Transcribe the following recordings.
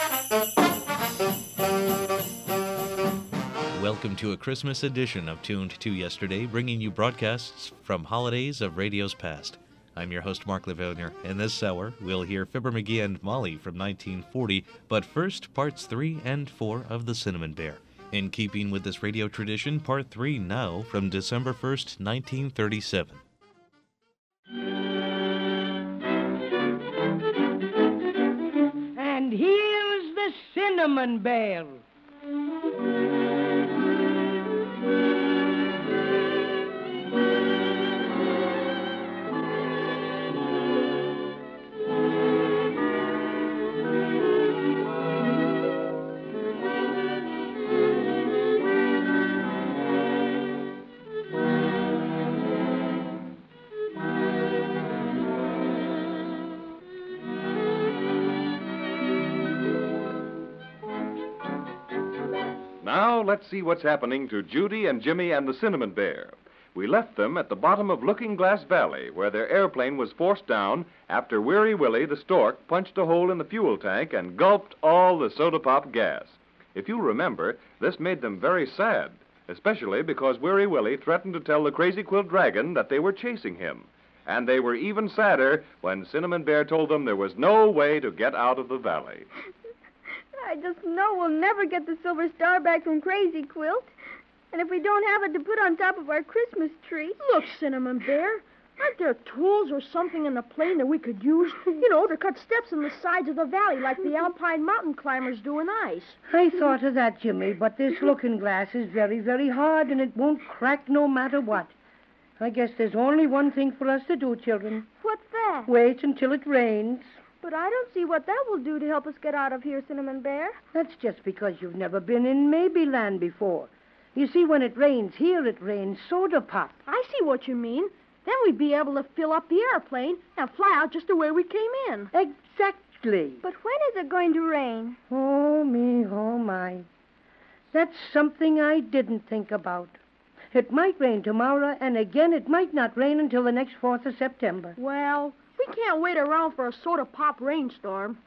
Welcome to a Christmas edition of Tuned to Yesterday, bringing you broadcasts from holidays of radio's past. I'm your host, Mark Lavernier. In this hour, we'll hear Fibber McGee and Molly from 1940, but first, parts 3 and 4 of The Cinnamon Bear. In keeping with this radio tradition, part 3 now from December 1st, 1937. And here's the Cinnamon Bear. Now, let's see what's happening to Judy and Jimmy and the Cinnamon Bear. We left them at the bottom of Looking Glass Valley, where their airplane was forced down after Weary Willie the stork punched a hole in the fuel tank and gulped all the soda pop gas. If you remember, this made them very sad, especially because Weary Willie threatened to tell the Crazy Quilt Dragon that they were chasing him. And they were even sadder when Cinnamon Bear told them there was no way to get out of the valley. I just know we'll never get the silver star back from Crazy Quilt. And if we don't have it to put on top of our Christmas tree... Look, Cinnamon Bear, aren't there tools or something in the plane that we could use, to cut steps in the sides of the valley like the alpine mountain climbers do in ice? I thought of that, Jimmy, but this looking glass is very, very hard, and it won't crack no matter what. I guess there's only one thing for us to do, children. What's that? Wait until it rains. But I don't see what that will do to help us get out of here, Cinnamon Bear. That's just because you've never been in Maybeland before. You see, when it rains here, it rains soda pop. I see what you mean. Then we'd be able to fill up the airplane and fly out just the way we came in. Exactly. But when is it going to rain? Oh, me, oh, my. That's something I didn't think about. It might rain tomorrow, and again, it might not rain until the next 4th of September. Well, we can't wait around for a soda pop rainstorm.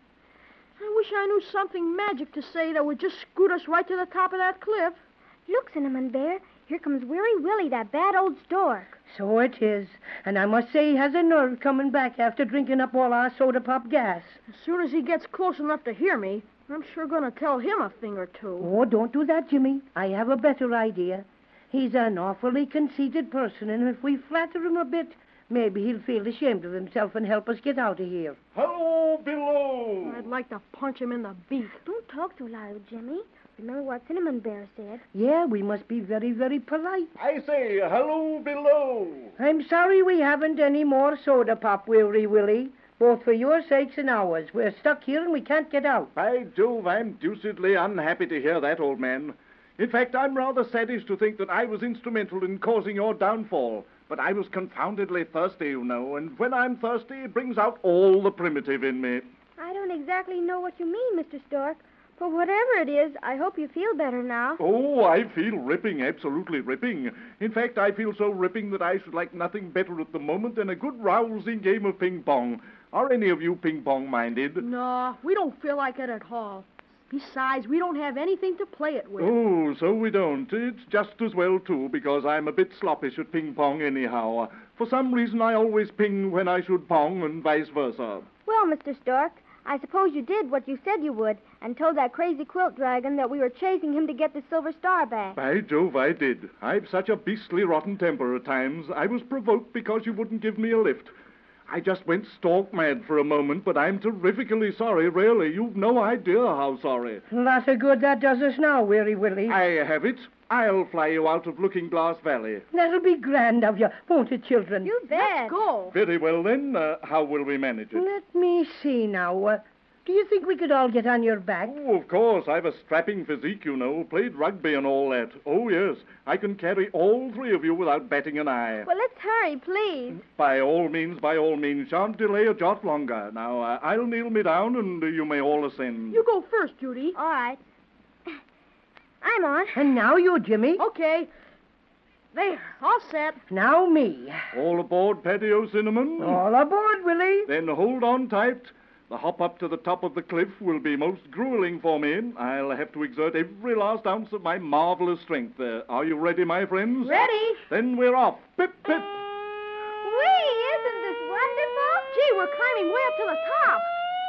I wish I knew something magic to say that would just scoot us right to the top of that cliff. Look, Cinnamon Bear, here comes Weary Willie, that bad old stork. So it is. And I must say he has a nerve coming back after drinking up all our soda pop gas. As soon as he gets close enough to hear me, I'm sure going to tell him a thing or two. Oh, don't do that, Jimmy. I have a better idea. He's an awfully conceited person, and if we flatter him a bit, maybe he'll feel ashamed of himself and help us get out of here. Hello, below! I'd like to punch him in the beak. Don't talk too loud, Jimmy. Remember what Cinnamon Bear said. Yeah, we must be very, very polite. I say, hello, below! I'm sorry we haven't any more soda pop, Weary Willie. Both for your sakes and ours. We're stuck here and we can't get out. By Jove, I'm deucedly unhappy to hear that, old man. In fact, I'm rather saddish to think that I was instrumental in causing your downfall. But I was confoundedly thirsty, you know, and when I'm thirsty, it brings out all the primitive in me. I don't exactly know what you mean, Mr. Stork. But whatever it is, I hope you feel better now. Oh, I feel ripping, absolutely ripping. In fact, I feel so ripping that I should like nothing better at the moment than a good rousing game of ping-pong. Are any of you ping-pong minded? No, we don't feel like it at all. Besides, we don't have anything to play it with. Oh, so we don't. It's just as well, too, because I'm a bit sloppish at ping-pong anyhow. For some reason, I always ping when I should pong and vice versa. Well, Mr. Stork, I suppose you did what you said you would and told that Crazy Quilt Dragon that we were chasing him to get the silver star back. By Jove, I did. I've such a beastly rotten temper at times. I was provoked because you wouldn't give me a lift. I just went stork mad for a moment, but I'm terrifically sorry, really. You've no idea how sorry. Lot of good that does us now, Weary Willie. I have it. I'll fly you out of Looking Glass Valley. That'll be grand of you, won't it, children? You bet. Let's go. Very well, then. How will we manage it? Let me see now. Do you think we could all get on your back? Oh, of course. I've a strapping physique, you know. Played rugby and all that. Oh, yes. I can carry all three of you without batting an eye. Well, let's hurry, please. By all means, by all means. Shan't delay a jot longer. Now, I'll kneel me down and you may all ascend. You go first, Judy. All right. I'm on. And now you, Jimmy. Okay. There, all set. Now me. All aboard, Patio Cinnamon? All aboard, Willie. Then hold on tight. The hop up to the top of the cliff will be most grueling for me. I'll have to exert every last ounce of my marvelous strength. Are you ready, my friends? Ready? Then we're off. Pip, pip. Whee! Isn't this wonderful? Gee, we're climbing way up to the top.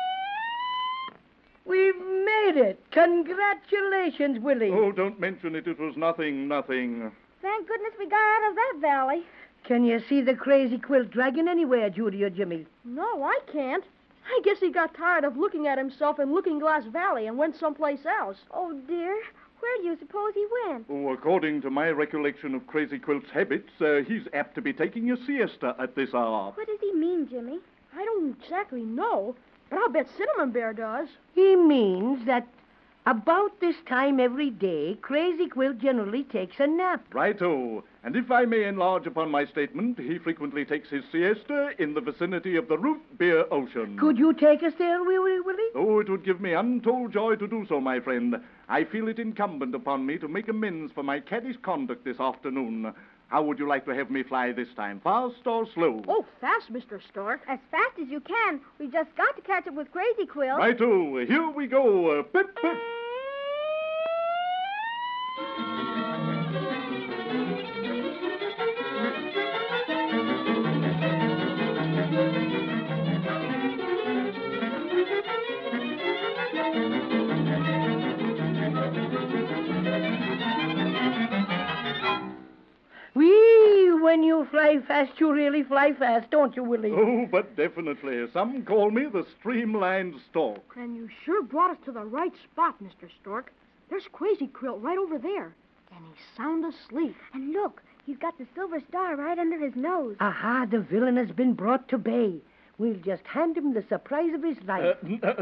We've made it. Congratulations, Willie. Oh, don't mention it. It was nothing. Thank goodness we got out of that valley. Can you see the Crazy Quilt dragon anywhere, Judy or Jimmy? No, I can't. I guess he got tired of looking at himself in Looking Glass Valley and went someplace else. Oh, dear. Where do you suppose he went? Oh, according to my recollection of Crazy Quilt's habits, he's apt to be taking a siesta at this hour. What does he mean, Jimmy? I don't exactly know, but I'll bet Cinnamon Bear does. He means that about this time every day, Crazy Quilt generally takes a nap. Righto. And if I may enlarge upon my statement, he frequently takes his siesta in the vicinity of the Root Beer Ocean. Could you take us there, Willie? Oh, it would give me untold joy to do so, my friend. I feel it incumbent upon me to make amends for my caddish conduct this afternoon. How would you like to have me fly this time, fast or slow? Oh, fast, Mr. Stork. As fast as you can. We've just got to catch up with Crazy Quilt. Righto. Here we go. Pip, pip. When you fly fast, you really fly fast, don't you, Willie? Oh, but definitely. Some call me the Streamlined Stork. And you sure brought us to the right spot, Mr. Stork. There's Crazy Quilt right over there, and he's sound asleep. And look, he's got the silver star right under his nose. Aha, the villain has been brought to bay. We'll just hand him the surprise of his life.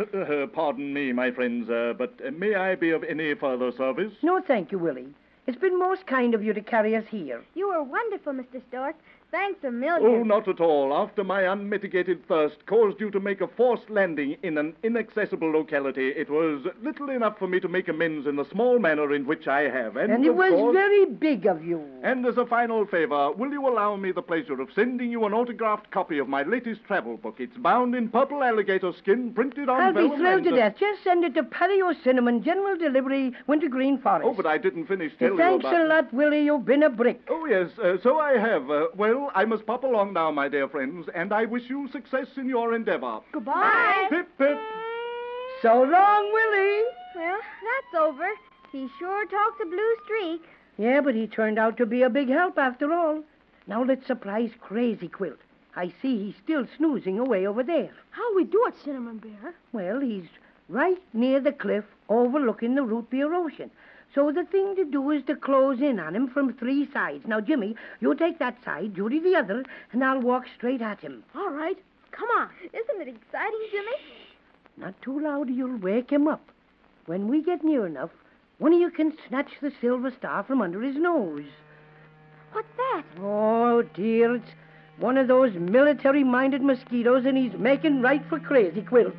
Pardon me, my friends, but may I be of any further service? No, thank you, Willie. It's been most kind of you to carry us here. You were wonderful, Mr. Stork. Thanks a Oh, million. not at all. After my unmitigated thirst caused you to make a forced landing in an inaccessible locality, it was little enough for me to make amends in the small manner in which I have. And it of was course, very big of you. And as a final favor, will you allow me the pleasure of sending you an autographed copy of my latest travel book? It's bound in purple alligator skin, printed on I'll be vellum thrilled to and, death. Just send it to Patty O'Cinnamon, General Delivery, Wintergreen Forest. Oh, but I didn't finish telling you Thanks about... a lot, Willie. You've been a brick. Oh, yes, so I have. Well, I must pop along now, my dear friends, and I wish you success in your endeavor. Goodbye. Pip, pip. So long, Willie. Well, that's over. He sure talks a blue streak. Yeah, but he turned out to be a big help after all. Now let's surprise Crazy Quilt. I see he's still snoozing away over there. How'll we do it, Cinnamon Bear? Well, he's right near the cliff overlooking the Root Beer Ocean. So the thing to do is to close in on him from three sides. Now, Jimmy, you take that side, Judy the other, and I'll walk straight at him. All right. Come on. Isn't it exciting, Jimmy? Not too loud or you'll wake him up. When we get near enough, one of you can snatch the silver star from under his nose. What's that? Oh, dear, it's one of those military-minded mosquitoes, and he's making right for Crazy Quilt.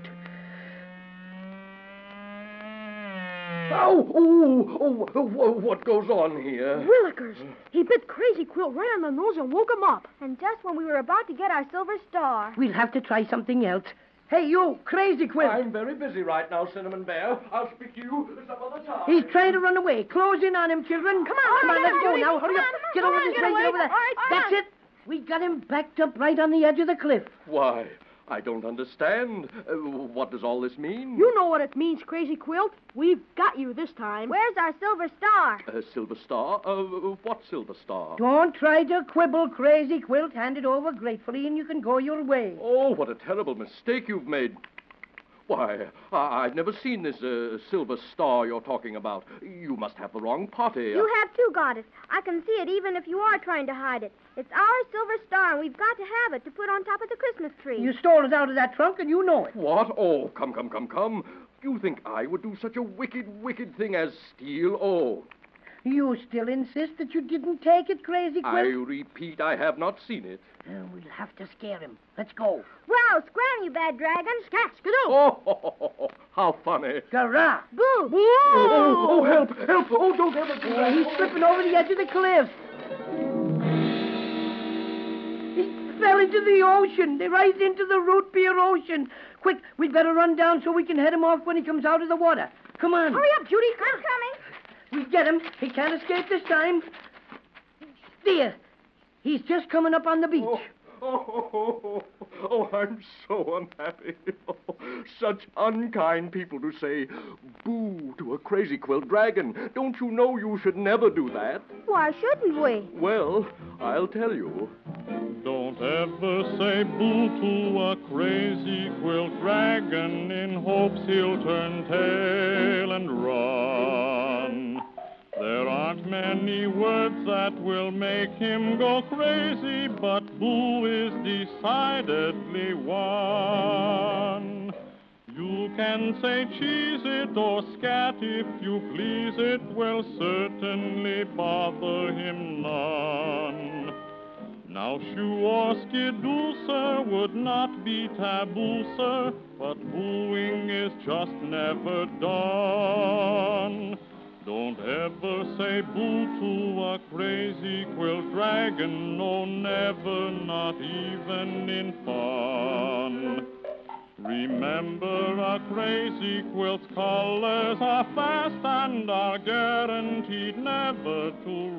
What goes on here? Willikers. He bit Crazy Quilt right on the nose and woke him up. And just when we were about to get our silver star. We'll have to try something else. Hey, you, Crazy Quilt. I'm very busy right now, Cinnamon Bear. I'll speak to you some other time. He's trying to run away. Close in on him, children. Come on, let's go now. Hurry up. Get over this way, get over there. That's it. We got him backed up right on the edge of the cliff. Why, I don't understand. What does all this mean? You know what it means, Crazy Quilt. We've got you this time. Where's our silver star? Silver Star? What Silver Star? Don't try to quibble, Crazy Quilt. Hand it over gratefully and you can go your way. Oh, what a terrible mistake you've made. Why, I've never seen this Silver Star you're talking about. You must have the wrong party. You have too, Goddess. I can see it even if you are trying to hide it. It's our silver star, and we've got to have it to put on top of the Christmas tree. You stole it out of that trunk and you know it. What? Oh, come. You think I would do such a wicked thing as steal? Oh, You still insist that you didn't take it, Crazy I Quilt? repeat, I have not seen it. We'll have to scare him. Let's go. Wow, scram, you bad dragon. Scat, skidoo. Oh, how funny. Garah! Boo! Oh, help. Oh, don't ever do that. He's slipping over the edge of the cliff. He fell into the ocean. Right into the Root Beer Ocean. Quick, we'd better run down so we can head him off when he comes out of the water. Come on. Hurry up, Judy. I'm coming. We get him. He can't escape this time. There. He's just coming up on the beach. Oh, I'm so unhappy. Such unkind people to say boo to a crazy quilt dragon. Don't you know you should never do that? Why shouldn't we? Well, I'll tell you. Don't ever say boo to a crazy quilt dragon in hopes he'll turn tail and run. There aren't many words that will make him go crazy, but boo is decidedly one. You can say cheese it or scat if you please, it will certainly bother him none. Now shoo or skidoo, sir, would not be taboo, sir, but booing is just never done. Don't ever say boo to a crazy quilt dragon, no, never, not even in fun. Remember, a crazy quilt's colors are fast and are guaranteed never to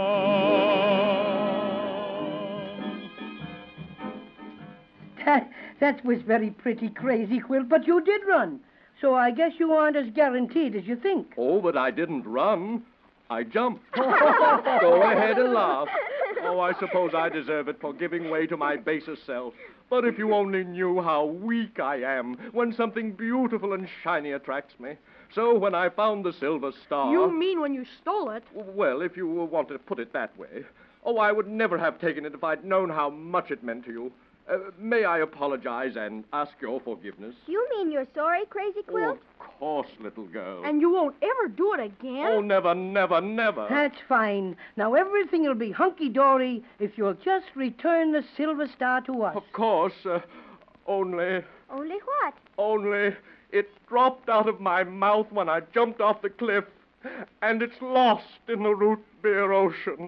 run. That was very pretty, Crazy Quilt, but you did run. So I guess you aren't as guaranteed as you think. Oh, but I didn't run. I jumped. Go ahead and laugh. Oh, I suppose I deserve it for giving way to my baser self. But if you only knew how weak I am when something beautiful and shiny attracts me. So when I found the silver star... You mean when you stole it? Well, if you want to put it that way. Oh, I would never have taken it if I'd known how much it meant to you. May I apologize and ask your forgiveness? You mean you're sorry, Crazy Quilt? Oh, of course, little girl. And you won't ever do it again? Oh, never, never, never. That's fine. Now everything will be hunky-dory if you'll just return the silver star to us. Of course, only... Only what? Only it dropped out of my mouth when I jumped off the cliff, and it's lost in the root beer ocean.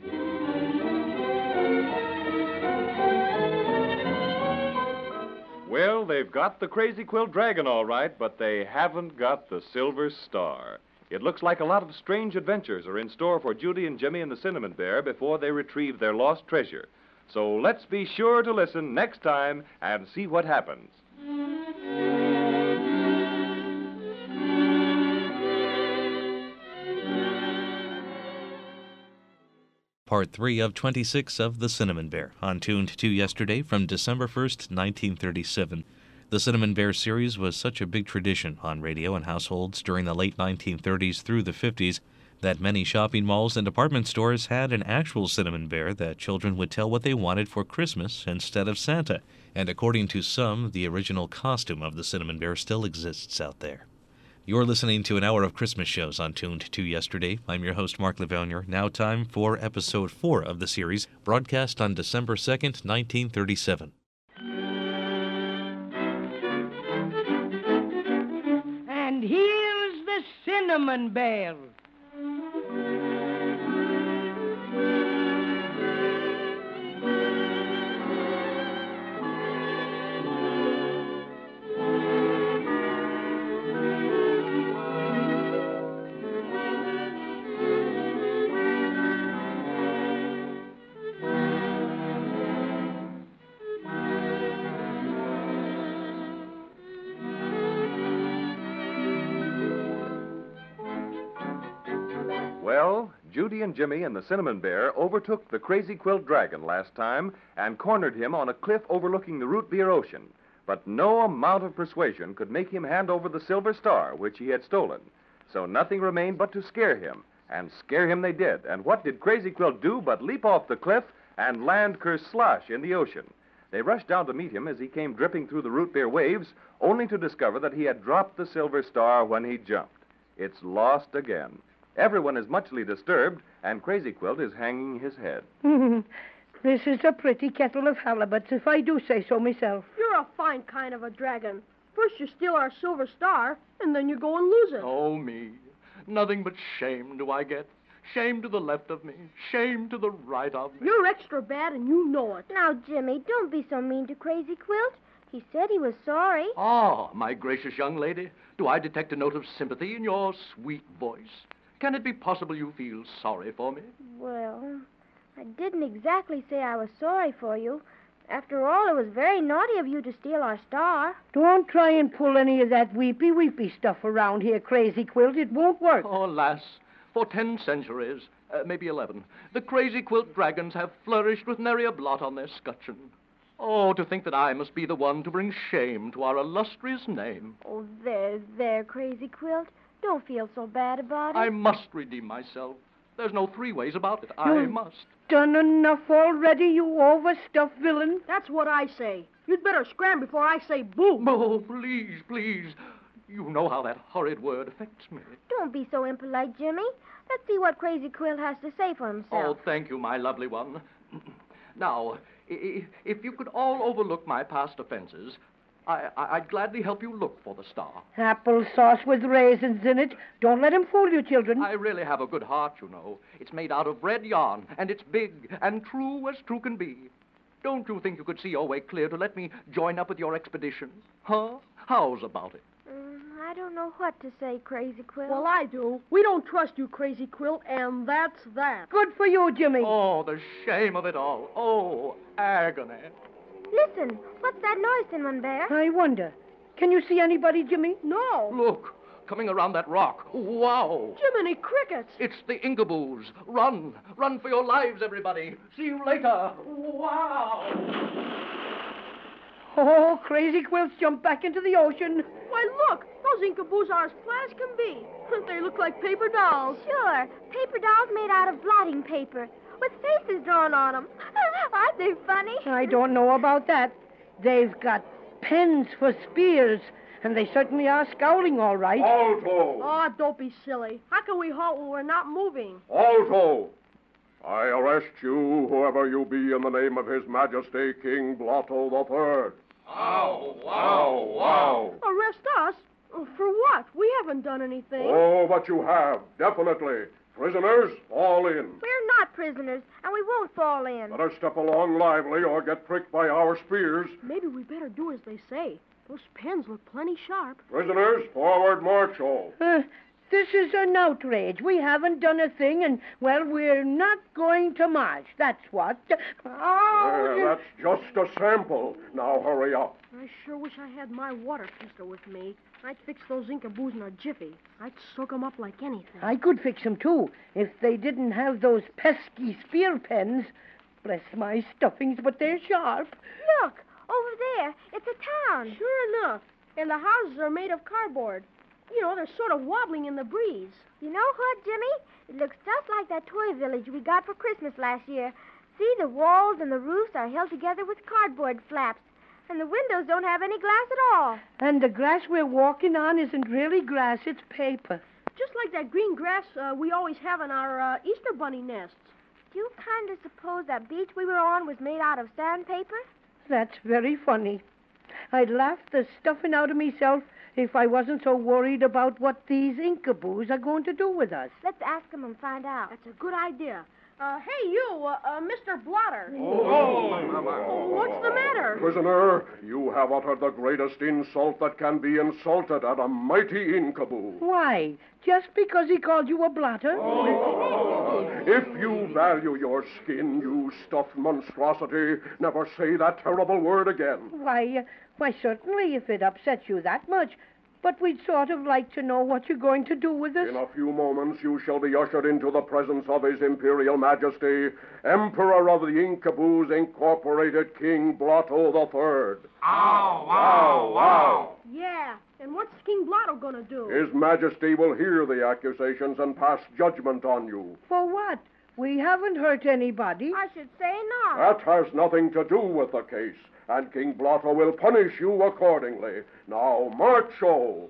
Well, they've got the Crazy Quilt Dragon all right, but they haven't got the Silver Star. It looks like a lot of strange adventures are in store for Judy and Jimmy and the Cinnamon Bear before they retrieve their lost treasure. So let's be sure to listen next time and see what happens. Part 3 of 26 of The Cinnamon Bear, on Tuned to Yesterday from December 1st, 1937. The Cinnamon Bear series was such a big tradition on radio and households during the late 1930s through the 50s that many shopping malls and department stores had an actual Cinnamon Bear that children would tell what they wanted for Christmas instead of Santa. And according to some, the original costume of the Cinnamon Bear still exists out there. You're listening to an hour of Christmas shows on Tuned to Yesterday. I'm your host, Mark Livonier. Now time for Episode 4 of the series, broadcast on December 2nd, 1937. And here's the Cinnamon Bear. Well, Judy and Jimmy and the Cinnamon Bear overtook the Crazy Quilt Dragon last time and cornered him on a cliff overlooking the root beer ocean. But no amount of persuasion could make him hand over the Silver Star, which he had stolen. So nothing remained but to scare him. And scare him they did. And what did Crazy Quilt do but leap off the cliff and land kerslosh in the ocean? They rushed down to meet him as he came dripping through the root beer waves, only to discover that he had dropped the Silver Star when he jumped. It's lost again. Everyone is muchly disturbed, and Crazy Quilt is hanging his head. This is a pretty kettle of halibuts, if I do say so myself. You're a fine kind of a dragon. First you steal our silver star, and then you go and lose it. Oh, me. Nothing but shame do I get. Shame to the left of me. Shame to the right of me. You're extra bad, and you know it. Now, Jimmy, don't be so mean to Crazy Quilt. He said he was sorry. Ah, my gracious young lady, do I detect a note of sympathy in your sweet voice? Can it be possible you feel sorry for me? Well, I didn't exactly say I was sorry for you. After all, it was very naughty of you to steal our star. Don't try and pull any of that weepy stuff around here, Crazy Quilt. It won't work. Oh, alas, for 10 centuries, maybe 11, the crazy quilt dragons have flourished with nary a blot on their scutcheon. Oh, to think that I must be the one to bring shame to our illustrious name. Oh, there, Crazy Quilt. Don't feel so bad about it. I must redeem myself. There's no 3 ways about it. I You've must. done enough already, you overstuffed villain. That's what I say. You'd better scram before I say boo. Oh, please, please. You know how that horrid word affects me. Don't be so impolite, Jimmy. Let's see what Crazy Quilt has to say for himself. Oh, thank you, my lovely one. Now, if you could all overlook my past offenses, I'd gladly help you look for the star. Applesauce with raisins in it. Don't let him fool you, children. I really have a good heart, you know. It's made out of red yarn, and it's big and true as true can be. Don't you think you could see your way clear to let me join up with your expedition? Huh? How's about it? I don't know what to say, Crazy Quilt. Well, I do. We don't trust you, Crazy Quilt, and that's that. Good for you, Jimmy. Oh, the shame of it all. Oh, agony. Listen, what's that noise, Cinnamon Bear? I wonder. Can you see anybody, Jimmy? No. Look, coming around that rock. Wow. Jiminy Crickets. It's the Inkaboos. Run. Run for your lives, everybody. See you later. Wow. Oh, Crazy Quilt's jumped back into the ocean. Why, look. Those Inkaboos are as flat as can be. They look like paper dolls. Sure. Paper dolls made out of blotting paper with faces drawn on them. Aren't they funny? I don't know about that. They've got pens for spears, and they certainly are scowling all right. Alto! Oh, don't be silly. How can we halt when we're not moving? Alto! I arrest you, whoever you be, in the name of His Majesty King Blotto III. Wow, Wow! Arrest us? For what? We haven't done anything. Oh, but you have, definitely. Prisoners, all in. We're not prisoners, and we won't fall in. Better step along lively or get pricked by our spears. Maybe we better do as they say. Those pens look plenty sharp. Prisoners, forward march all. This is an outrage. We haven't done a thing, and, well, we're not going to march. That's what. Oh, That's just a sample. Now hurry up. I sure wish I had my water pistol with me. I'd fix those Inkaboos in a jiffy. I'd soak 'em up like anything. I could fix them, too, if they didn't have those pesky spear pens. Bless my stuffings, but they're sharp. Look, over there. It's a town. Sure enough. And the houses are made of cardboard. You know, they're sort of wobbling in the breeze. You know what, Jimmy? It looks just like that toy village we got for Christmas last year. See, the walls and the roofs are held together with cardboard flaps. And the windows don't have any glass at all. And the grass we're walking on isn't really grass, it's paper. Just like that green grass we always have in our Easter bunny nests. Do you kind of suppose that beach we were on was made out of sandpaper? That's very funny. I'd laugh the stuffing out of myself if I wasn't so worried about what these Inkaboos are going to do with us. Let's ask them and find out. That's a good idea. Hey, you, Mr. Blotter. What's the matter? Prisoner, you have uttered the greatest insult that can be insulted at a mighty Inkaboo. Why? Just because he called you a blotter? If you value your skin, you stuffed monstrosity, never say that terrible word again. Why, certainly, if it upsets you that much. But we'd sort of like to know what you're going to do with us. In a few moments, you shall be ushered into the presence of His Imperial Majesty, Emperor of the Inkaboos Incorporated, King Blotto III. Ow! Yeah, and what's King Blotto gonna do? His Majesty will hear the accusations and pass judgment on you. For what? We haven't hurt anybody. I should say not. That has nothing to do with the case, and King Blotto will punish you accordingly. Now, march all.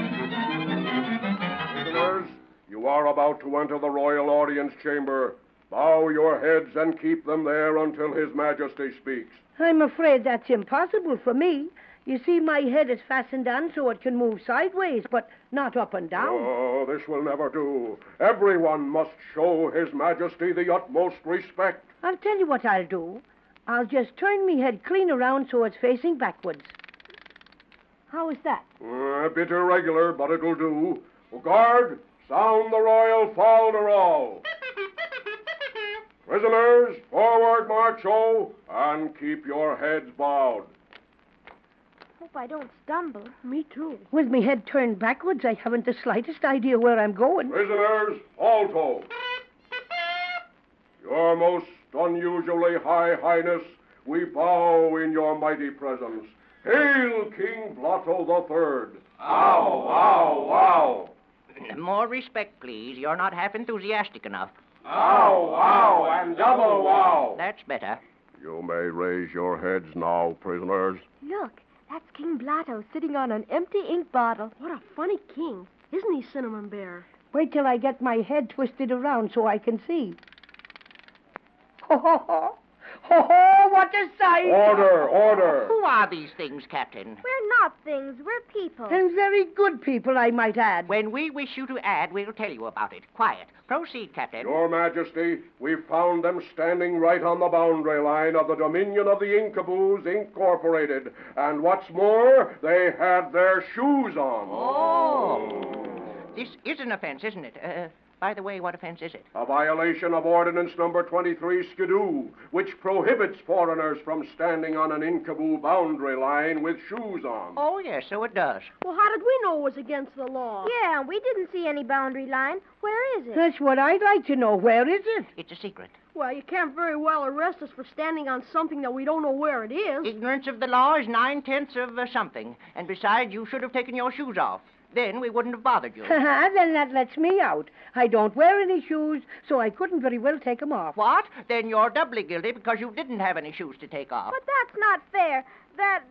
Prisoners, you are about to enter the royal audience chamber. Bow your heads and keep them there until His Majesty speaks. I'm afraid that's impossible for me. You see, my head is fastened on so it can move sideways, but not up and down. Oh, this will never do. Everyone must show His Majesty the utmost respect. I'll tell you what I'll do. I'll just turn me head clean around so it's facing backwards. How is that? A bit irregular, but it'll do. Guard, sound the royal fol-de-rol. Prisoners, forward march-o, and keep your heads bowed. Hope I don't stumble. Me too. With me head turned backwards, I haven't the slightest idea where I'm going. Prisoners, alto. Your most unusually high highness, we bow in your mighty presence. Hail, King Blotto III. Ow, ow, ow. More respect, please. You're not half enthusiastic enough. Ow, ow, and double wow. That's better. You may raise your heads now, prisoners. Look, that's King Blotto sitting on an empty ink bottle. What a funny king. Isn't he, Cinnamon Bear? Wait till I get my head twisted around so I can see. Ho, ho, ho. Ho, ho, what a sight! Order, order. Who are these things, Captain? We're not things, we're people. And very good people, I might add. When we wish you to add, we'll tell you about it. Quiet. Proceed, Captain. Your Majesty, we've found them standing right on the boundary line of the Dominion of the Incaboos Incorporated. And what's more, they had their shoes on. Oh. This is an offense, isn't it? By the way, what offense is it? A violation of Ordinance Number 23 Skidoo, which prohibits foreigners from standing on an Incaboo boundary line with shoes on. Oh, yes, so it does. Well, how did we know it was against the law? Yeah, we didn't see any boundary line. Where is it? That's what I'd like to know. Where is it? It's a secret. Well, you can't very well arrest us for standing on something that we don't know where it is. Ignorance of the law is 9/10 of something. And besides, you should have taken your shoes off. Then we wouldn't have bothered you. Then that lets me out. I don't wear any shoes, so I couldn't very well take them off. What? Then you're doubly guilty because you didn't have any shoes to take off. But that's not fair. That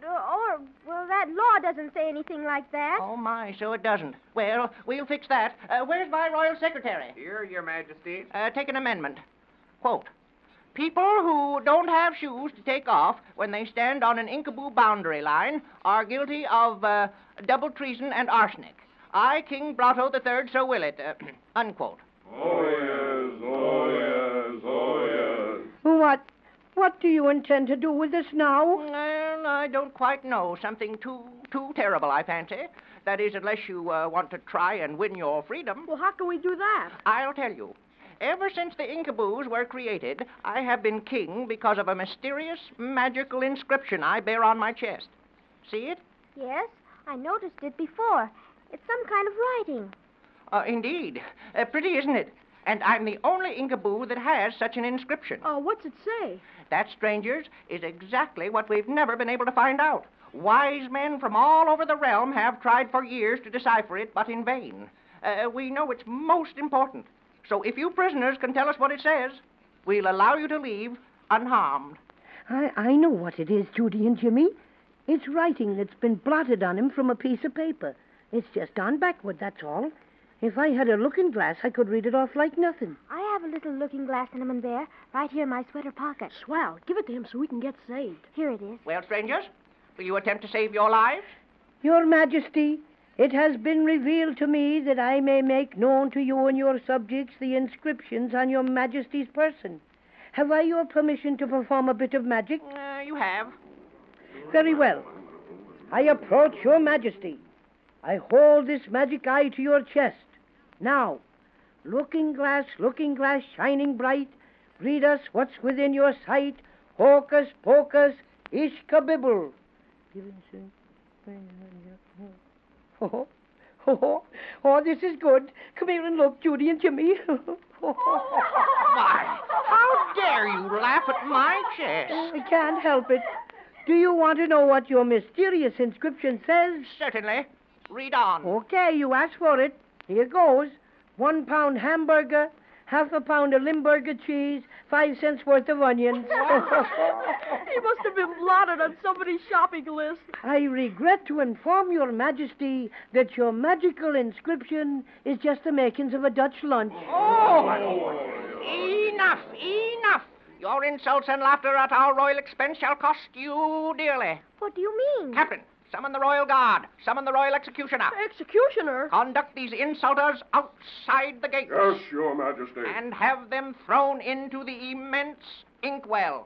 law doesn't say anything like that. Oh, my, so it doesn't. Well, we'll fix that. Where's my royal secretary? Here, Your Majesty. Take an amendment. Quote, people who don't have shoes to take off when they stand on an Incaboo boundary line are guilty of double treason and arsenic. I, King Blotto III, so will it. Unquote. Oh, yes, oh, yes, oh, yes. What do you intend to do with this now? Well, I don't quite know. Something too terrible, I fancy. That is, unless you want to try and win your freedom. Well, how can we do that? I'll tell you. Ever since the Incaboos were created, I have been king because of a mysterious, magical inscription I bear on my chest. See it? Yes, I noticed it before. It's some kind of writing. Indeed. Pretty, isn't it? And I'm the only Incaboo that has such an inscription. Oh, what's it say? That, strangers, is exactly what we've never been able to find out. Wise men from all over the realm have tried for years to decipher it, but in vain. We know it's most important. So if you prisoners can tell us what it says, we'll allow you to leave unharmed. I know what it is, Judy and Jimmy. It's writing that's been blotted on him from a piece of paper. It's just gone backward, that's all. If I had a looking glass, I could read it off like nothing. I have a little looking glass, Cinnamon Bear, right here in my sweater pocket. Swell. Give it to him so we can get saved. Here it is. Well, strangers, will you attempt to save your lives? Your Majesty, it has been revealed to me that I may make known to you and your subjects the inscriptions on your Majesty's person. Have I your permission to perform a bit of magic? You have. Very well. I approach your Majesty. I hold this magic eye to your chest. Now, looking glass, shining bright, read us what's within your sight. Hocus pocus, ishkabibble. Oh, this is good. Come here and look, Judy and Jimmy. Why, how dare you laugh at my chest? I can't help it. Do you want to know what your mysterious inscription says? Certainly. Read on. Okay, you asked for it. Here goes. 1 pound hamburger, half a pound of Limburger cheese, 5 cents worth of onions. He must have been blotted on somebody's shopping list. I regret to inform your majesty that your magical inscription is just the makings of a Dutch lunch. Enough, enough! Your insults and laughter at our royal expense shall cost you dearly. What do you mean? Captain, summon the royal guard. Summon the royal executioner. Executioner? Conduct these insulters outside the gates. Yes, Your Majesty. And have them thrown into the immense inkwell.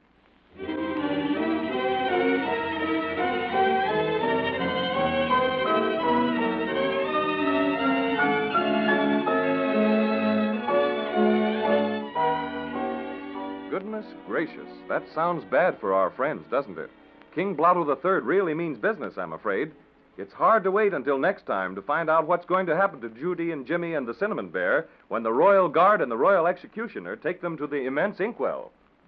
Goodness gracious, that sounds bad for our friends, doesn't it? King Blotto III really means business, I'm afraid. It's hard to wait until next time to find out what's going to happen to Judy and Jimmy and the Cinnamon Bear when the Royal Guard and the Royal Executioner take them to the immense inkwell.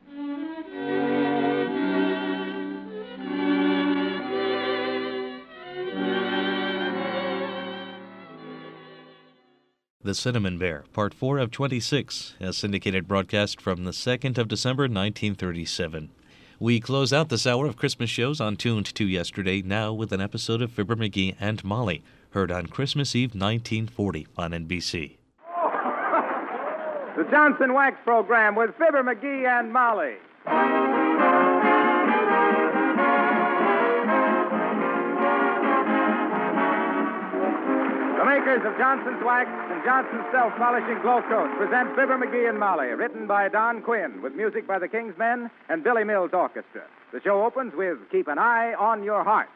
The Cinnamon Bear, Part 4 of 26, a syndicated broadcast from the 2nd of December, 1937. We close out this hour of Christmas shows on Tuned to Yesterday now with an episode of Fibber McGee and Molly, heard on Christmas Eve 1940 on NBC. The Johnson Wax Program with Fibber McGee and Molly. The makers of Johnson's Wax and Johnson's Self-Polishing Glow Coat present Fibber McGee and Molly, written by Don Quinn, with music by the King's Men and Billy Mills Orchestra. The show opens with Keep an Eye on Your Heart.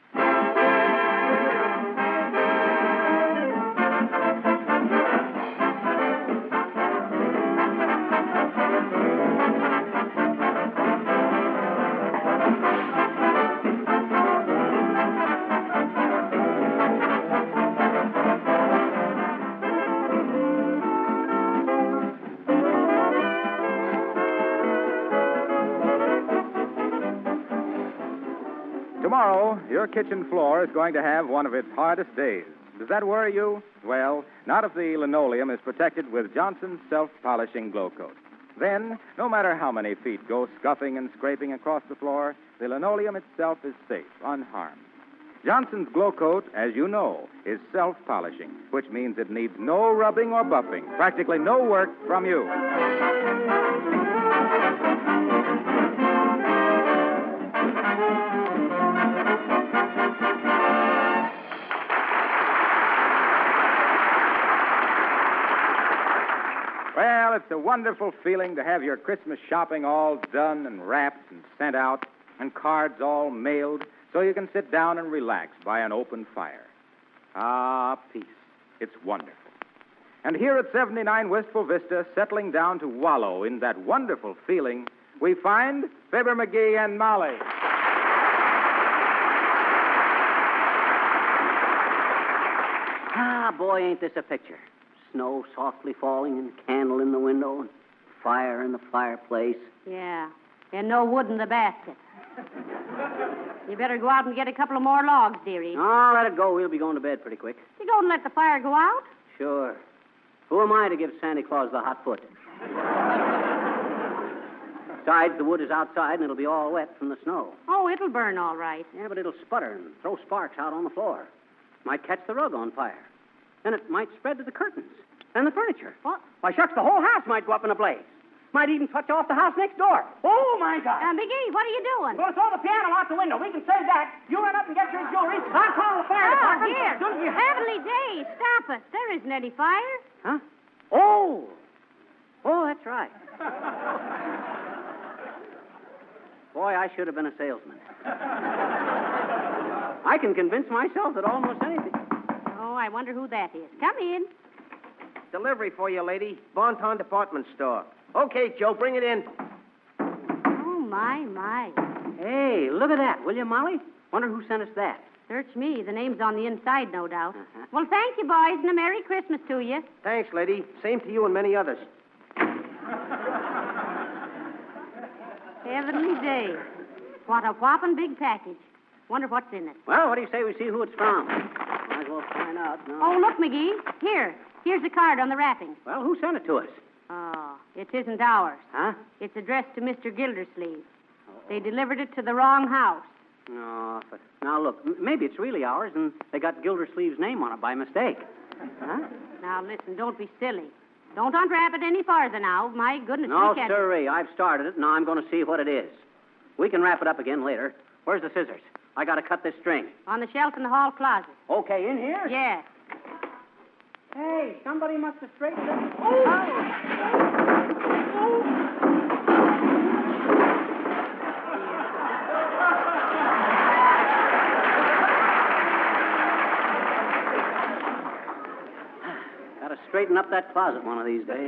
Tomorrow, your kitchen floor is going to have one of its hardest days. Does that worry you? Well, not if the linoleum is protected with Johnson's Self-Polishing Glow Coat. Then, no matter how many feet go scuffing and scraping across the floor, the linoleum itself is safe, unharmed. Johnson's Glow Coat, as you know, is self-polishing, which means it needs no rubbing or buffing, practically no work from you. Well, it's a wonderful feeling to have your Christmas shopping all done and wrapped and sent out, and cards all mailed, so you can sit down and relax by an open fire. Ah, peace. It's wonderful. And here at 79 Wistful Vista, settling down to wallow in that wonderful feeling, we find Fibber McGee and Molly. Ah, boy, ain't this a picture. Snow softly falling and candle in the window and fire in the fireplace. Yeah, and no wood in the basket. You better go out and get a couple of more logs, dearie. Oh, let it go. We'll be going to bed pretty quick. You go and let the fire go out? Sure. Who am I to give Santa Claus the hot foot? Besides, the wood is outside and it'll be all wet from the snow. Oh, it'll burn all right. Yeah, but it'll sputter and throw sparks out on the floor. Might catch the rug on fire. Then it might spread to the curtains and the furniture. What? Why, shucks, the whole house might go up in a blaze. Might even touch off the house next door. Oh, my God. McGee, what are you doing? Well, throw the piano out the window. We can save that. You run up and get your jewelry. I'll call the fire department. Here. Heavenly days. Stop it. There isn't any fire. Huh? Oh, that's right. Boy, I should have been a salesman. I can convince myself that almost anything. Oh, I wonder who that is. Come in. Delivery for you, lady. Bonton Department Store. Okay, Joe, bring it in. Oh, my. Hey, look at that, will you, Molly? Wonder who sent us that. Search me. The name's on the inside, no doubt. Well, thank you, boys, and a Merry Christmas to you. Thanks, lady. Same to you and many others. Heavenly days. What a whopping big package. Wonder what's in it. Well, what do you say we see who it's from? Might as well find out now. Oh, look, McGee. Here's a card on the wrapping. Well, who sent it to us? Oh, it isn't ours. Huh? It's addressed to Mr. Gildersleeve. They delivered it to the wrong house. No, but now look, maybe it's really ours and they got Gildersleeve's name on it by mistake. Huh? Now, listen, don't be silly. Don't unwrap it any farther now. My goodness, No, we can't... sirree. I've started it. Now I'm going to see what it is. We can wrap it up again later. Where's the scissors? I got to cut this string. On the shelf in the hall closet. Okay, in here? Yes. Hey, somebody must have straightened it. Gotta straighten up that closet one of these days.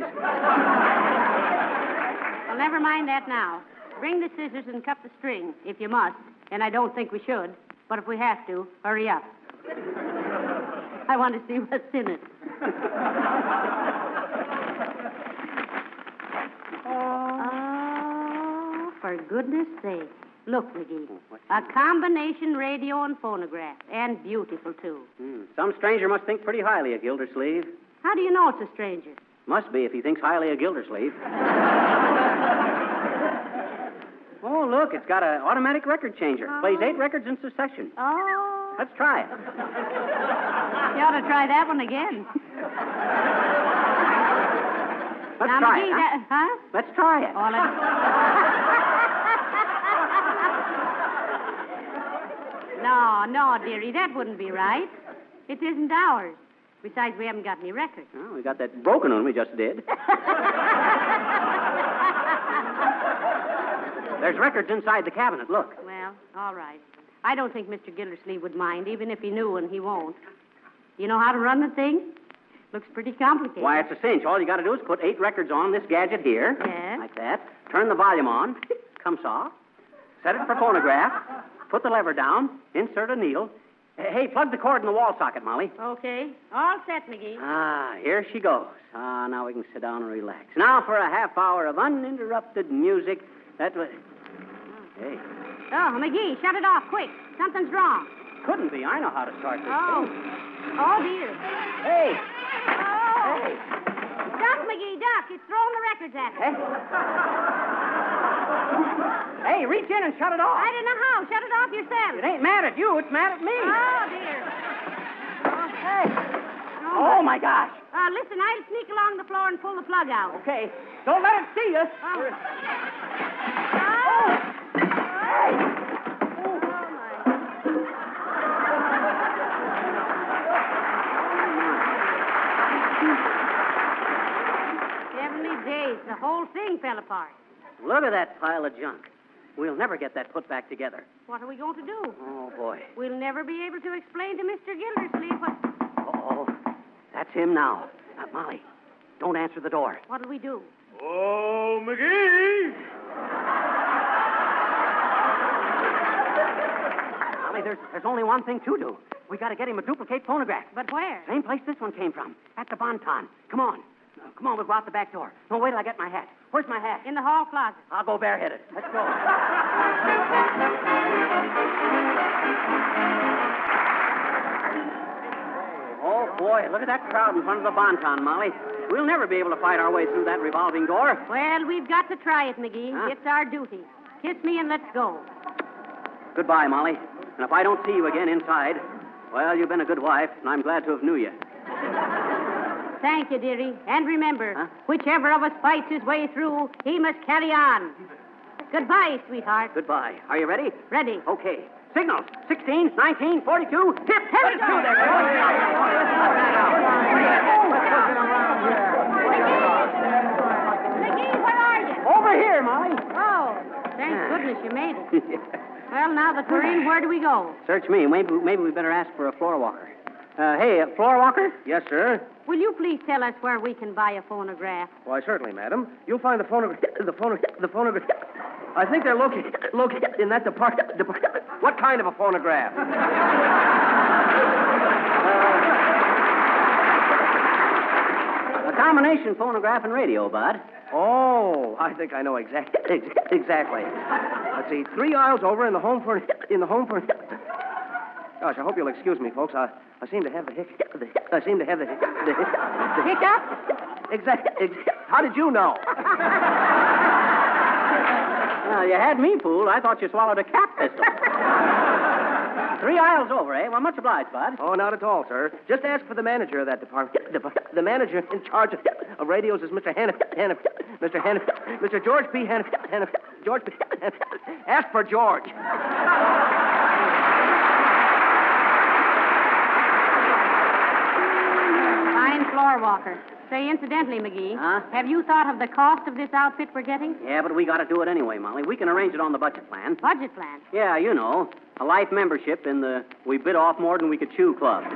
Well, never mind that now. Bring the scissors and cut the string, if you must. And I don't think we should. But if we have to, hurry up. I want to see what's in it. Oh, for goodness sake. Look, McGee. A combination radio and phonograph. And beautiful, too. Some stranger must think pretty highly of Gildersleeve. How do you know it's a stranger? Must be if he thinks highly of Gildersleeve. Oh, look, it's got an automatic record changer. Plays 8 records in succession. Oh. Let's try it. You ought to try that one again. Let's now, try McGee, it. Huh? Let's try it. Oh, No, dearie, that wouldn't be right. It isn't ours. Besides, we haven't got any records. Oh, we got that broken one we just did. There's records inside the cabinet. Look. Well, all right. I don't think Mr. Gildersleeve would mind, even if he knew, and he won't. Do you know how to run the thing? Looks pretty complicated. Why, it's a cinch. All you got to do is put 8 records on this gadget here. Yes. Like that. Turn the volume on. Comes off. Set it for phonograph. Put the lever down. Insert a needle. Hey, plug the cord in the wall socket, Molly. Okay. All set, McGee. Ah, here she goes. Ah, now we can sit down and relax. Now for a half hour of uninterrupted music. That was... Hey. Oh, McGee, shut it off, quick. Something's wrong. Couldn't be. I know how to start this Oh. thing. Oh, dear. Hey. Oh. Hey. Duck, McGee, duck. It's throwing the records at us. Hey, reach in and shut it off. I don't know how. Shut it off yourself. It ain't mad at you. It's mad at me. Oh, dear. Hey. Oh, my gosh. Listen, I'll sneak along the floor and pull the plug out. Okay. Don't let it see you. Oh. Hey. Heavenly days. The whole thing fell apart. Look at that pile of junk. We'll never get that put back together. What are we going to do? Oh, boy. We'll never be able to explain to Mr. Gildersleeve what... Uh-oh. That's him now. Molly, don't answer the door. What'll we do? Oh, McGee! Molly, there's only one thing to do. We got to get him a duplicate phonograph. But where? Same place this one came from. At the Bonton. Come on. Come on, we'll go out the back door. No, wait till I get my hat. Where's my hat? In the hall closet. I'll go bareheaded. Let's go. Oh, boy, look at that crowd in front of the Bonton, Molly. We'll never be able to fight our way through that revolving door. Well, we've got to try it, McGee. Huh? It's our duty. Kiss me and let's go. Goodbye, Molly. And if I don't see you again inside, well, you've been a good wife, and I'm glad to have knew you. Thank you, dearie. And remember, whichever of us fights his way through, he must carry on. Goodbye, sweetheart. Goodbye. Are you ready? Ready. Okay. Signals. 16, 19, 42. Hip, hip, Let's go. McGee, where are you? Over here, Molly. Oh, thank goodness you made it. Well, now that we're in, where do we go? Search me. Maybe we better ask for a floor walker. Hey, a floor walker? Yes, sir. Will you please tell us where we can buy a phonograph? Why, certainly, madam. You'll find the phonograph. I think they're located in that department. What kind of a phonograph? A combination phonograph and radio, Bud. Oh, I think I know exactly. Let's see, 3 aisles over in the home for. Gosh, I hope you'll excuse me, folks. I seem to have the hiccup. Hiccup? Exactly. How did you know? Well, you had me fooled. I thought you swallowed a cap pistol. 3 aisles over, eh? Well, much obliged, Bud. Oh, not at all, sir. Just ask for the manager of that department. The manager in charge of radios is Mr. Mr. George P. Hannah. George P. Ask for George. Fine floor walker. Say, incidentally, McGee, have you thought of the cost of this outfit we're getting? Yeah, but we got to do it anyway, Molly. We can arrange it on the budget plan. Budget plan? Yeah, you know, a life membership in the We Bit Off More Than We Could Chew club.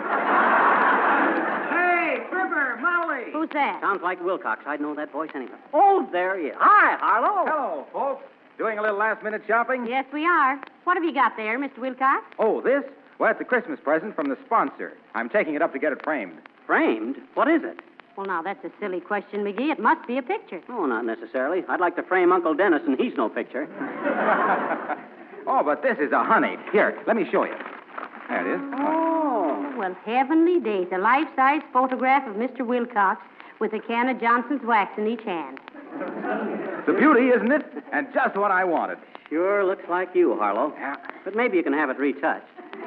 Hey, Fibber, Molly. Who's that? Sounds like Wilcox. I'd know that voice anyway. Oh, there he is. Hi, Harlow. Hello, folks. Doing a little last-minute shopping? Yes, we are. What have you got there, Mr. Wilcox? Oh, this? Well, it's a Christmas present from the sponsor. I'm taking it up to get it framed. Framed? What is it? Well, now, that's a silly question, McGee. It must be a picture. Oh, not necessarily. I'd like to frame Uncle Dennis, and he's no picture. Oh, but this is a honey. Here, let me show you. There it is. Oh, well, heavenly days. A life-size photograph of Mr. Wilcox with a can of Johnson's wax in each hand. It's a beauty, isn't it? And just what I wanted. Sure looks like you, Harlow. Yeah. But maybe you can have it retouched.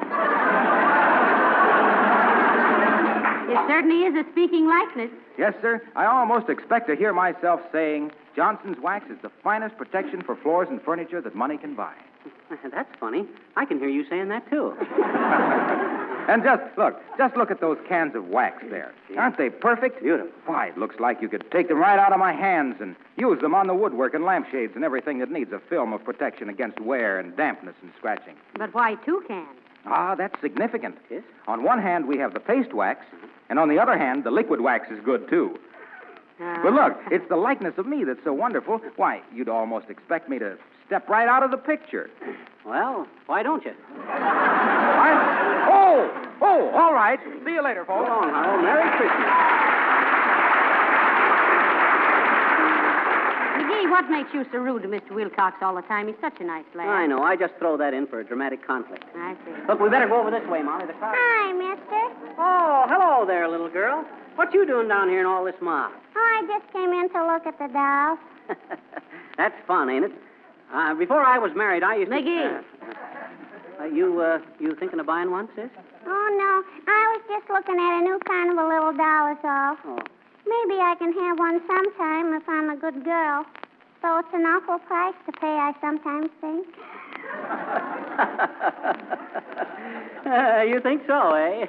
It certainly is a speaking likeness. Yes, sir. I almost expect to hear myself saying, Johnson's wax is the finest protection for floors and furniture that money can buy. That's funny. I can hear you saying that, too. And just look at those cans of wax there. Aren't they perfect? Beautiful. Why, it looks like you could take them right out of my hands and use them on the woodwork and lampshades and everything that needs a film of protection against wear and dampness and scratching. But why 2 cans? Ah, that's significant. Yes? On one hand, we have the paste wax, and on the other hand, the liquid wax is good, too. But look, it's the likeness of me that's so wonderful. Why, you'd almost expect me to step right out of the picture. Well, why don't you? Oh, all right. See you later, folks. So long, Harold. Merry Christmas. McGee, what makes you so rude to Mr. Wilcox all the time? He's such a nice lad. I know. I just throw that in for a dramatic conflict. I see. Look, we better go over this way, Molly. The car... Hi, mister. Oh, hello there, little girl. What you doing down here in all this mob? Oh, I just came in to look at the dolls. That's fun, ain't it? Before I was married, I used to... McGee. You thinking of buying one, sis? Oh, no. I was just looking at a new kind of a little doll is all. Oh. Maybe I can have one sometime if I'm a good girl. Though it's an awful price to pay, I sometimes think. You think so, eh?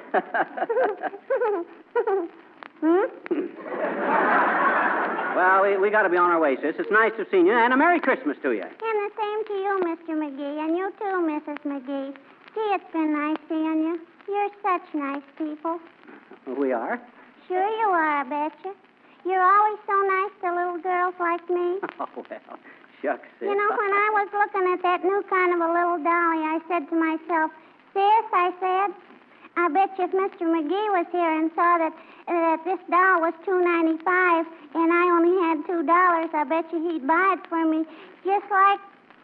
Well, we got to be on our way, sis. It's nice to see you, and a Merry Christmas to you. And the same to you, Mr. McGee, and you too, Mrs. McGee. Gee, it's been nice seeing you. You're such nice people. We are? Sure you are, I betcha. You're always so nice to little girls like me. Oh, well, shucks, sis. You know, when I was looking at that new kind of a little dolly, I said to myself, Sis, I said, I bet you if Mr. McGee was here and saw that this doll was $2.95 and I only had $2, I bet you he'd buy it for me. Just like,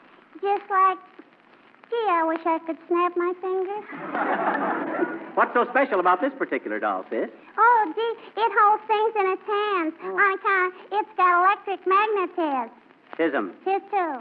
gee, I wish I could snap my fingers. What's so special about this particular doll, sis? Oh, gee, it holds things in its hands. On account, it's got electric magnetism. Tism. Tis too.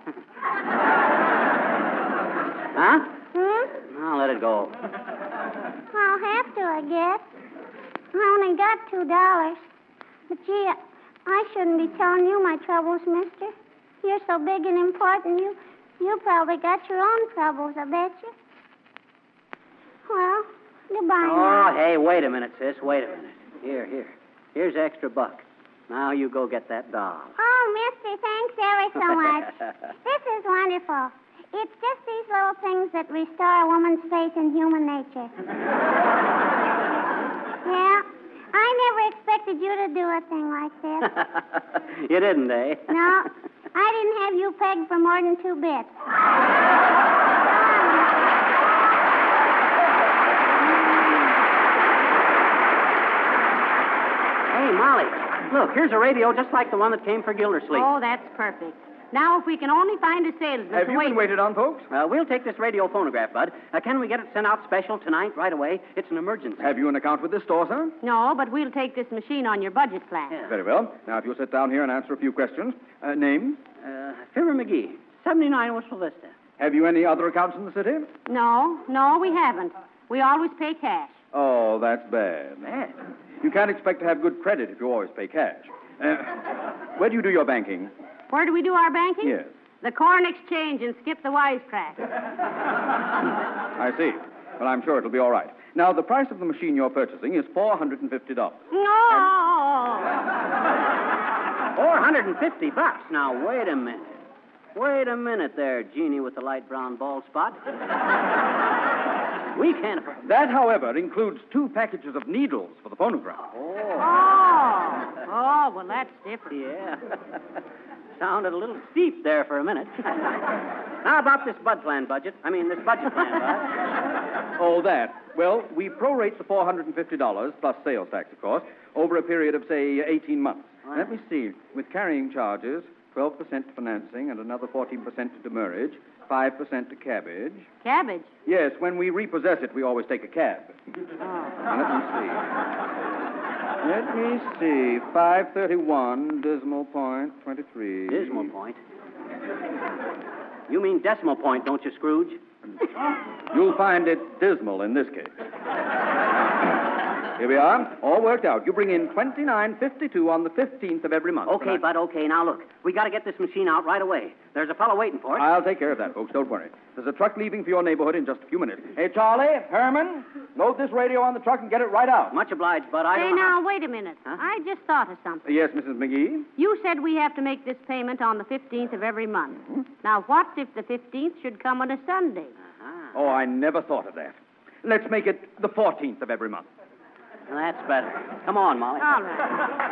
Huh? Hmm? I'll let it go. I'll have to, I guess. I only got $2. But, gee, I shouldn't be telling you my troubles, mister. You're so big and important, you probably got your own troubles, I bet you. Well, goodbye now. Oh, hey, wait a minute, sis. Wait a minute. Here. Here's extra buck. Now you go get that doll. Oh, mister, thanks ever so much. This is wonderful. It's just these little things that restore a woman's faith in human nature. Yeah, I never expected you to do a thing like this. You didn't, eh? No, I didn't have you pegged for more than 2 bits. Hey, Molly, look, here's a radio just like the one that came for Gildersleeve. Oh, that's perfect. Now, if we can only find a salesman Have to you wait... been waited on, folks? We'll take this radio phonograph, Bud. Can we get it sent out special tonight, right away? It's an emergency. Have you an account with this store, sir? No, but we'll take this machine on your budget plan. Very well. Now, if you'll sit down here and answer a few questions. Name? Fibber McGee, 79 Wistful Vista. Have you any other accounts in the city? No, we haven't. We always pay cash. Oh, that's bad. Bad? You can't expect to have good credit if you always pay cash. Where do you do your banking? Where do we do our banking? Yes. The Corn Exchange and skip the wisecrack. I see. Well, I'm sure it'll be all right. Now, the price of the machine you're purchasing is $450. No! $450. Now, wait a minute. Wait a minute there, Jeannie with the light brown bald spot. We can't afford... That, however, includes 2 packages of needles for the phonograph. Oh, well, that's different. Yeah. Sounded a little steep there for a minute. How about this budget plan, Bud? Oh, that. Well, we prorate the $450, plus sales tax, of course, over a period of, say, 18 months. Wow. Let me see. With carrying charges, 12% financing and another 14% to demurrage, 5% to cabbage. Cabbage? Yes, when we repossess it, we always take a cab. Now, let me see. 531, Decimal Point, 23. Decimal Point? You mean decimal point, don't you, Scrooge? You'll find it dismal in this case. Here we are, all worked out. You bring in $29.52 on the 15th of every month. Okay, Bud, okay. Now, look, we got to get this machine out right away. There's a fellow waiting for it. I'll take care of that, folks. Don't worry. There's a truck leaving for your neighborhood in just a few minutes. Hey, Charlie, Herman, load this radio on the truck and get it right out. Much obliged, Bud. Hey, now, wait a minute. Huh? I just thought of something. Yes, Mrs. McGee? You said we have to make this payment on the 15th of every month. Mm-hmm. Now, what if the 15th should come on a Sunday? Uh-huh. Oh, I never thought of that. Let's make it the 14th of every month. Well, that's better. Come on, Molly. All right.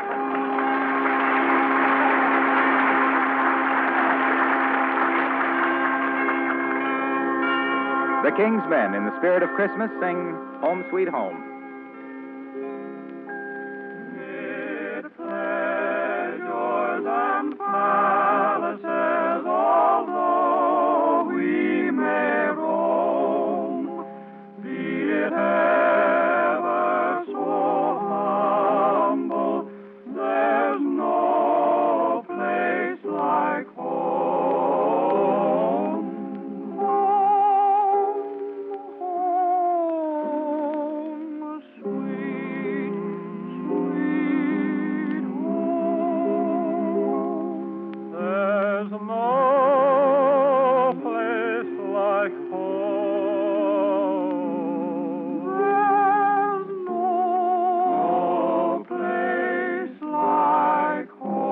The King's Men, in the spirit of Christmas, sing Home Sweet Home. Mid pleasures and palaces, although we may roam, be it ever so humble, there's no place like home. Home, sweet, sweet home. There's no place like home. There's no place like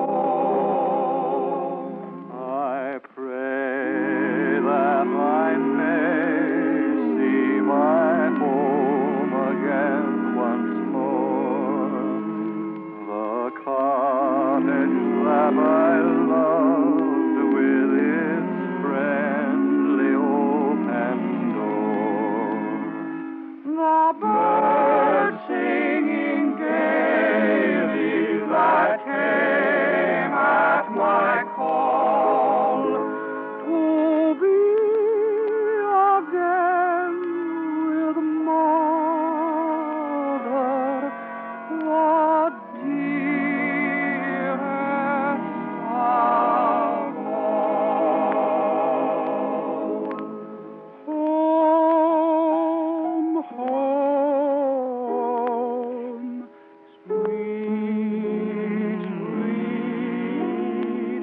home. I pray that I may see my home again once more. The cottage that I loved with its friendly open door. The birds singing gaily that came at my call to be again with mother, the dearest of all. Home, home, sweet, sweet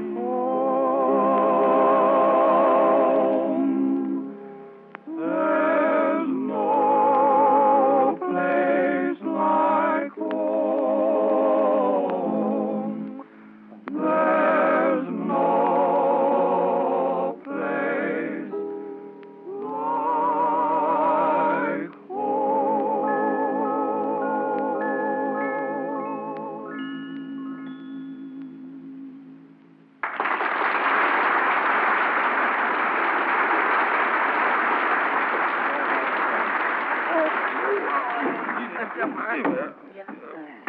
home. There's no place like home. There's no place like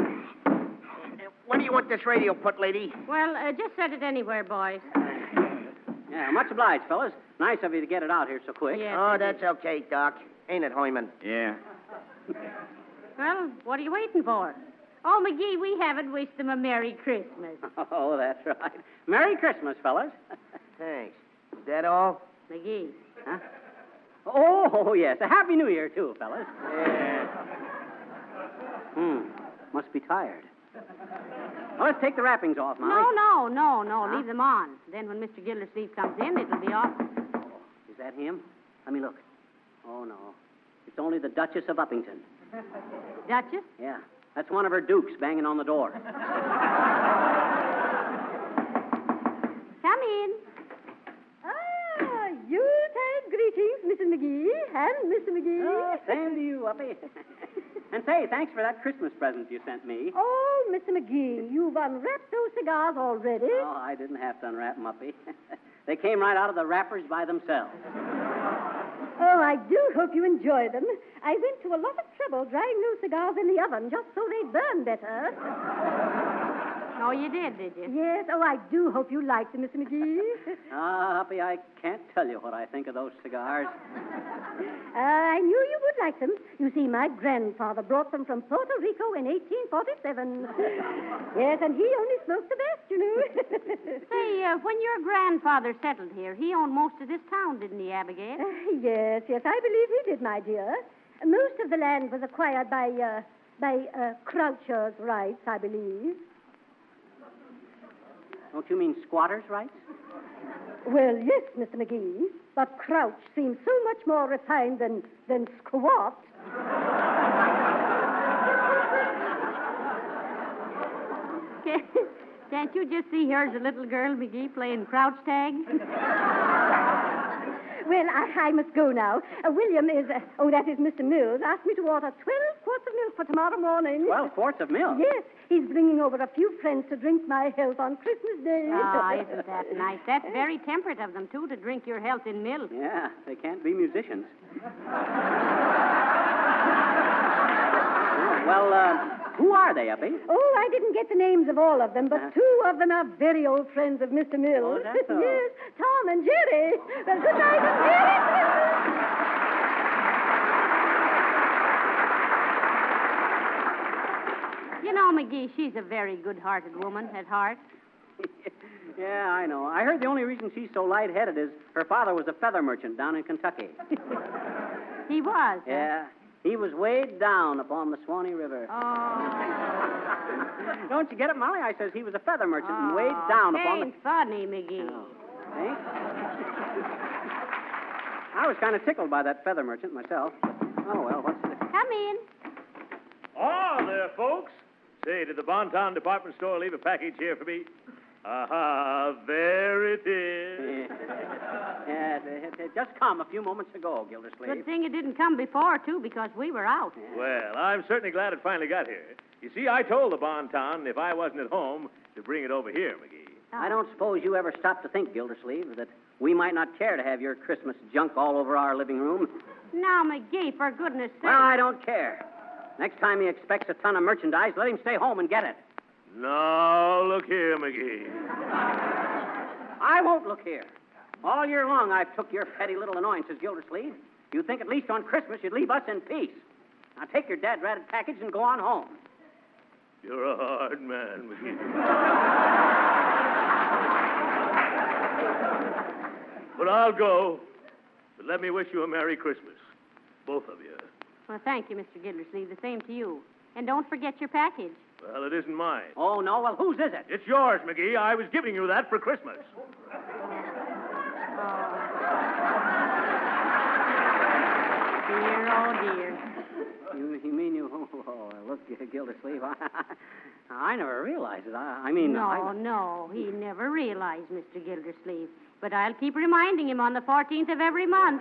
Where do you want this radio put, lady? Well, just set it anywhere, boys. Yeah, much obliged, fellas. Nice of you to get it out here so quick. Oh, that's okay, Doc. Ain't it, Hoyman? Yeah. Well, what are you waiting for? Oh, McGee, we haven't wished them a Merry Christmas. Oh, that's right. Merry Christmas, fellas. Thanks. Is that all? McGee. Huh? Oh, yes. A Happy New Year, too, fellas. Yeah. Must be tired. Well, let's take the wrappings off, Molly. No. Leave them on. Then when Mr. Gildersleeve comes in, it'll be off. Is that him? Let me look. Oh, no. It's only the Duchess of Uppington. Duchess? Yeah. That's one of her dukes banging on the door. Come in. Yuletide greetings, Mrs. McGee and Mr. McGee. Oh, same to you, Uppy. And say, thanks for that Christmas present you sent me. Oh, Mr. McGee, you've unwrapped those cigars already. Oh, I didn't have to unwrap them, Uppy. They came right out of the wrappers by themselves. Oh, I do hope you enjoy them. I went to a lot of trouble drying those cigars in the oven just so they burn better. Oh, you did you? Yes. Oh, I do hope you like them, Mr. McGee. Uppy, I can't tell you what I think of those cigars. I knew you would like them. You see, my grandfather brought them from Puerto Rico in 1847. Yes, and he only smoked the best, you know. Say, when your grandfather settled here, he owned most of this town, didn't he, Abigail? Yes, I believe he did, my dear. Most of the land was acquired by Croucher's rights, I believe. Don't you mean squatters' rights? Well, yes, Mr. McGee, but Crouch seems so much more refined than squat. Can't you just see her as a little girl, McGee, playing crouch tag? Well, I must go now. William is, that is Mr. Mills, asked me to order 12 quarts of milk for tomorrow morning. 12 quarts of milk? Yes, he's bringing over a few friends to drink my health on Christmas Day. Ah, isn't that nice? That's very temperate of them, too, to drink your health in milk. Yeah, they can't be musicians. Well, who are they, Uppy? Oh, I didn't get the names of all of them, but two of them are very old friends of Mr. Mills. Oh, that's all. Yes, Tom and Jerry. Well, good night and Merry Christmas. You know, McGee, she's a very good-hearted woman at heart. Yeah, I know. I heard the only reason she's so lightheaded is her father was a feather merchant down in Kentucky. He was? Yeah. He was weighed down upon the Swanee River. Oh. Don't you get it, Molly? I says he was a feather merchant and weighed down upon the... Ain't funny, McGee. Oh. Eh? I was kind of tickled by that feather merchant myself. Oh, well, what's the... Come in. Ah, there, folks. Say, did the Bonton department store leave a package here for me? Aha, there it is. Yes, it just come a few moments ago, Gildersleeve. Good thing it didn't come before, too, because we were out. Well, I'm certainly glad it finally got here. You see, I told the Bonton if I wasn't at home to bring it over here, McGee. I don't suppose you ever stopped to think, Gildersleeve, that we might not care to have your Christmas junk all over our living room. Now, McGee, for goodness sake. Well, I don't care. Next time he expects a ton of merchandise, let him stay home and get it. Now, look here, McGee. I won't look here. All year long, I've took your petty little annoyances, Gildersleeve. You'd think at least on Christmas you'd leave us in peace. Now take your dad-ratted package and go on home. You're a hard man, McGee. But I'll go. But let me wish you a Merry Christmas. Both of you. Well, thank you, Mr. Gildersleeve. The same to you. And don't forget your package. Well, it isn't mine. Oh, no? Well, whose is it? It's yours, McGee. I was giving you that for Christmas. Dear, oh, dear. You mean you... Oh, look, Gildersleeve, I never realized it. No, he never realized, Mr. Gildersleeve. But I'll keep reminding him on the 14th of every month.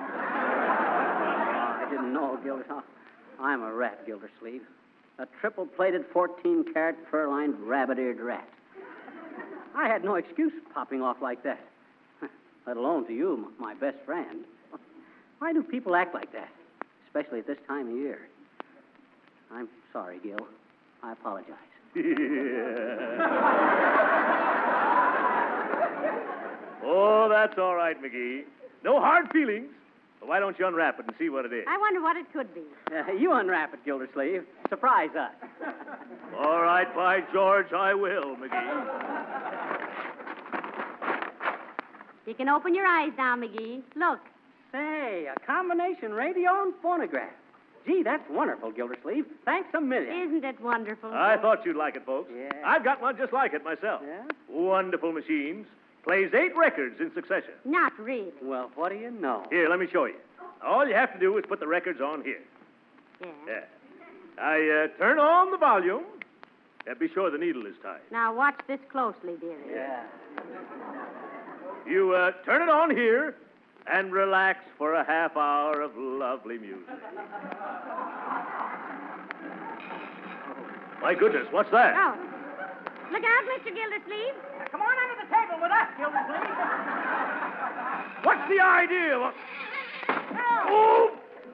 I didn't know, Gildersleeve. I'm a rat, Gildersleeve. A triple-plated, 14-carat, fur-lined, rabbit-eared rat. I had no excuse for popping off like that. Let alone to you, my best friend. Why do people act like that? Especially at this time of year. I'm sorry, Gil. I apologize. Oh, that's all right, McGee. No hard feelings. But why don't you unwrap it and see what it is? I wonder what it could be. You unwrap it, Gildersleeve. Surprise us. All right, by George, I will, McGee. You can open your eyes now, McGee. Look. Say, a combination radio and phonograph. Gee, that's wonderful, Gildersleeve. Thanks a million. Isn't it wonderful? I thought you'd like it, folks. Yeah. I've got one just like it myself. Yeah? Wonderful machines. Plays 8 records in succession. Not really. Well, what do you know? Here, let me show you. All you have to do is put the records on here. Yeah. Yeah. I turn on the volume. Be sure the needle is tight. Now watch this closely, dearie. Yeah. You turn it on here and relax for a half hour of lovely music. My goodness, what's that? Oh. Look out, Mr. Gildersleeve. Come on under the table with us, Gildersleeve. What's the idea? Oh!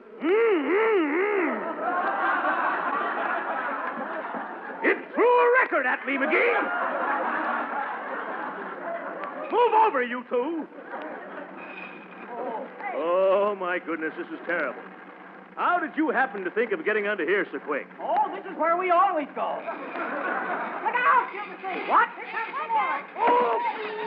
It threw a record at me, McGee. Move over, you two. Oh, my goodness, this is terrible. How did you happen to think of getting under here so quick? Oh, this is where we always go. Look out, Gildersleeve. What? Here comes the boy.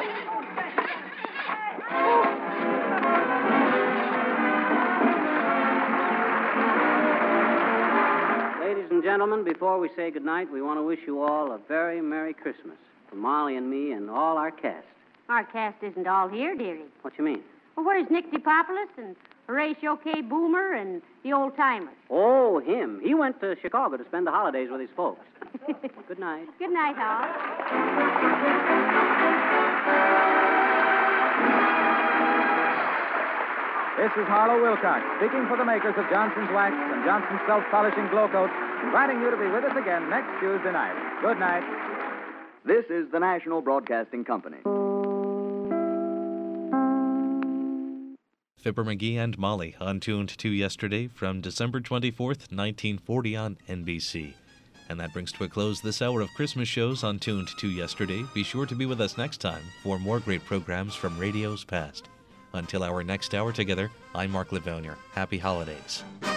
Ladies and gentlemen, before we say goodnight, we want to wish you all a very Merry Christmas from Molly and me and all our cast. Our cast isn't all here, dearie. What you mean? Well, where's Nick DePopulis and Horatio K. Boomer and the old timers? Oh, him. He went to Chicago to spend the holidays with his folks. Good night. Good night, all. This is Harlow Wilcox, speaking for the makers of Johnson's Wax and Johnson's Self-Polishing Glow Coat, inviting you to be with us again next Tuesday night. Good night. This is the National Broadcasting Company. Fibber McGee and Molly on Tuned to yesterday from December 24th, 1940 on NBC. And that brings to a close this hour of Christmas shows on Tuned to yesterday. Be sure to be with us next time for more great programs from radio's past. Until our next hour together, I'm Mark Livonier. Happy holidays.